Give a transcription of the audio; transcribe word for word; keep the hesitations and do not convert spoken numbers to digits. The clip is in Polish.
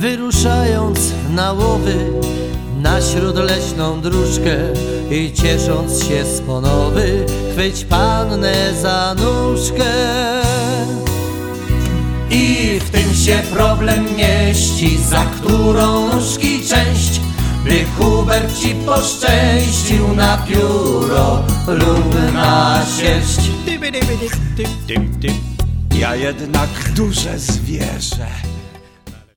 Wyruszając na łowy, na śródleśną dróżkę i ciesząc się z ponowy, chwyć pannę za nóżkę. I w tym się problem mieści, za którą nóżki część, by Hubert ci poszczęścił na pióro lub na sierść. Ja jednak duże zwierzę